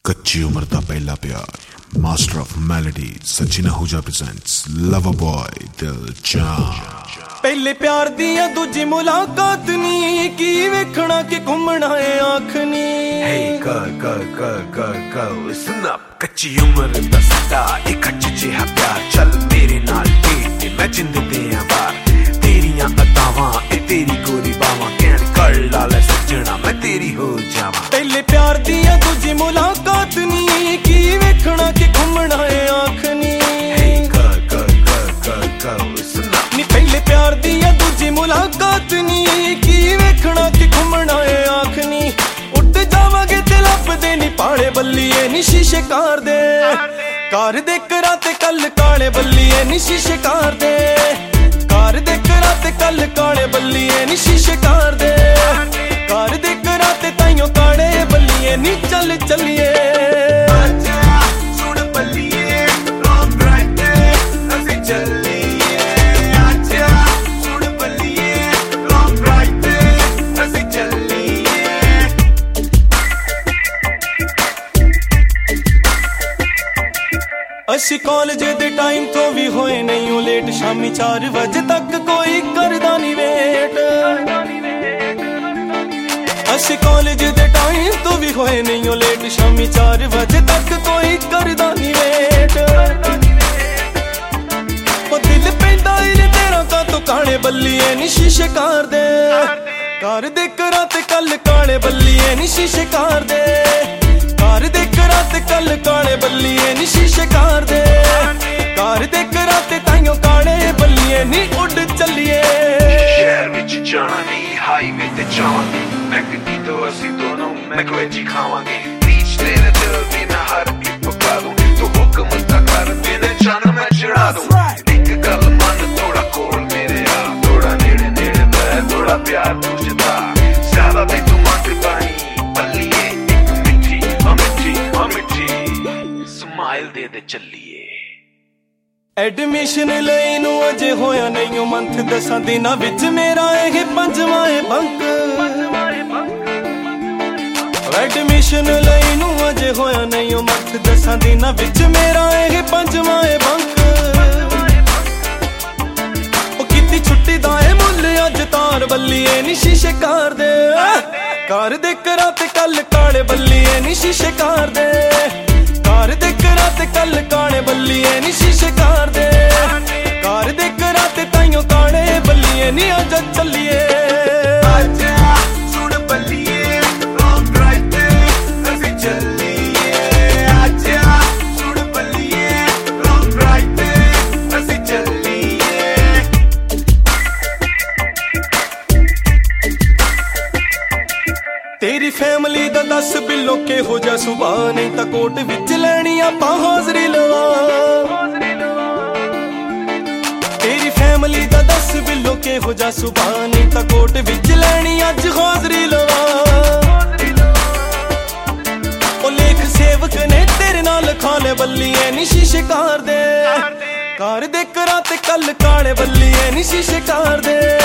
कच्ची उम्र दा पहला प्यार, master of melody Sachin Ahuja presents lover boy Diljaan. पहले प्यार दिया दूजी मुलाकात नी की वेखना कि घूमना है आखनी। Listen up, कच्ची उम्र दा सदा एक जिहा प्यार चल मेरे नाल डेट मैं जिंद दियां बार तेरियां अदावां ए तेरी गोरी बावां कहण कर लाले सजना मैं तेरी हो जावां। पहले प्यार दिया दूजी मुलाकात नी की वेखना कि घूमना है आखनी। नी पहले प्यार दिया दूजी मुलाकात नी की वेखना कि घूमना है आखनी। उठ जावांगे ते लभदे नी पाले बल्लीए नी शीशे कार दे कराते कल काले बल्लीए नी शीशे कार दे कराते कल काले बल्लीए नी शीशे कार दे कराते ताइयों काले बल्लीए नी चल चलिए। असी कॉलेज दे टाइम तो भी होए नहीं हो लेट शामी 4 बजे तक कोई करदा नहीं वेट। असी कॉलेज दे टाइम तो भी होए नहीं हो लेट शामी 4 बजे तक कोई करदा नहीं वेट। ओ दिल पैंदा इने तेरा का तो काले बल्लीए नी शीशे कार दे कराते कल काले बल्लीए नी शीशे कार दे कराते कल काले बल्लीए नी शीशे कार दे कराते ताइयों काले बल्लीए नी उड़ चलिए। शहर विच जाना नहीं हाईवे ते जावांगे मैं गड्डी तो असी दोनों मैकवेजी खावांगे बीच तेरे दिल दी मैं हर क्लिप पका दूं तू हुक्म ता कर मेरे जान मैं चढ़ा दूं। एक गल मन थोड़ा कोल मेरे आ थोड़ा नेड़े नेड़े मैं थोड़ा प्यार तुझदा ज्यादा भी तू मत पाई बल्लीए स्माइल दे दे चलिए। एडमिशन लई नू अजे होया नहीं मंथ 10 दिनां विच मेरा यह 5वां बंक। एडमिशन लई नू अजे होया नहीं मंथ 10 दिनां विच मेरा यह 5वां बंक। ओ किती छुट्टी दा ए मुल अज तार बल्लीए नी शीशे कार दे कराते कल काले बल्लीए नी शीशे कार दे कराते कल काले बल्लीए नी शीशे कार दे कराते ताइयों काले बल्लीए नी आजा चलिए। तेरी फैमिली दा 10 बिलो के हो जा सुबह नहीं ता कोट विच लैनी आपां हाजरी लवा। तेरी फैमिली दा 10 बिलो के हो जा सुबह नहीं ता कोट विच लैनी अज हाजरी लवा। ओ लेख सेवक ने तेरे नाल खाले बल्लीए नी शीशे कार दे कराते कल काले बल्लीए नी शीशे कार दे